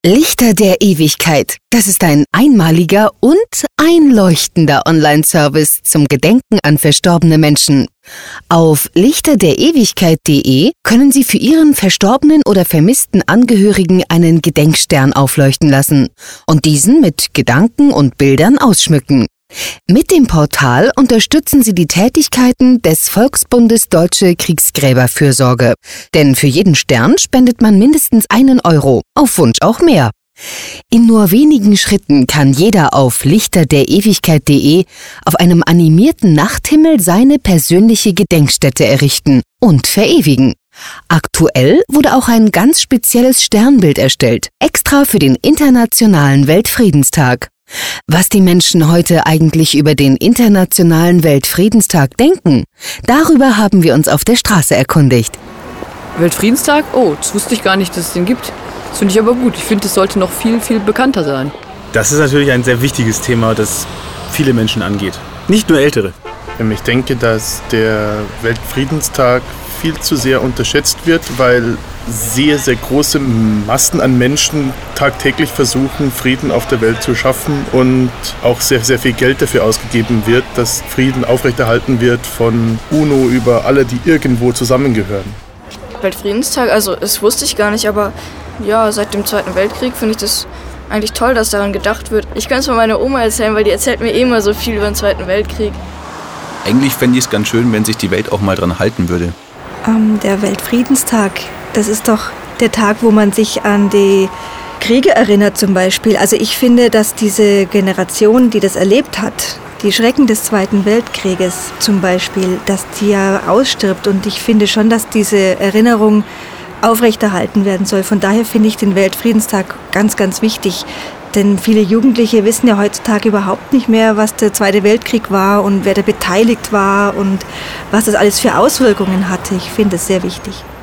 Lichter der Ewigkeit. Das ist ein einmaliger und einleuchtender Online-Service zum Gedenken an verstorbene Menschen. Auf lichterderewigkeit.de können Sie für Ihren verstorbenen oder vermissten Angehörigen einen Gedenkstern aufleuchten lassen und diesen mit Gedanken und Bildern ausschmücken. Mit dem Portal unterstützen Sie die Tätigkeiten des Volksbundes Deutsche Kriegsgräberfürsorge. Denn für jeden Stern spendet man mindestens 1 Euro, auf Wunsch auch mehr. In nur wenigen Schritten kann jeder auf lichterderewigkeit.de auf einem animierten Nachthimmel seine persönliche Gedenkstätte errichten und verewigen. Aktuell wurde auch ein ganz spezielles Sternbild erstellt, extra für den Internationalen Weltfriedenstag. Was die Menschen heute eigentlich über den Internationalen Weltfriedenstag denken, darüber haben wir uns auf der Straße erkundigt. Weltfriedenstag? Oh, das wusste ich gar nicht, dass es den gibt. Das finde ich aber gut. Ich finde, es sollte noch viel, viel bekannter sein. Das ist natürlich ein sehr wichtiges Thema, das viele Menschen angeht. Nicht nur Ältere. Ich denke, dass der Weltfriedenstag viel zu sehr unterschätzt wird, weil sehr, sehr große Massen an Menschen tagtäglich versuchen, Frieden auf der Welt zu schaffen und auch sehr, sehr viel Geld dafür ausgegeben wird, dass Frieden aufrechterhalten wird von UNO über alle, die irgendwo zusammengehören. Weltfriedenstag, also das wusste ich gar nicht, aber ja, seit dem Zweiten Weltkrieg finde ich das eigentlich toll, dass daran gedacht wird. Ich kann es von meiner Oma erzählen, weil die erzählt mir eh immer so viel über den Zweiten Weltkrieg. Eigentlich fände ich es ganz schön, wenn sich die Welt auch mal dran halten würde. Der Weltfriedenstag, das ist doch der Tag, wo man sich an die Kriege erinnert zum Beispiel. Also ich finde, dass diese Generation, die das erlebt hat, die Schrecken des Zweiten Weltkrieges zum Beispiel, dass die ja ausstirbt. Und ich finde schon, dass diese Erinnerung aufrechterhalten werden soll. Von daher finde ich den Weltfriedenstag ganz, ganz wichtig. Denn viele Jugendliche wissen ja heutzutage überhaupt nicht mehr, was der Zweite Weltkrieg war und wer da beteiligt war und was das alles für Auswirkungen hatte. Ich finde es sehr wichtig.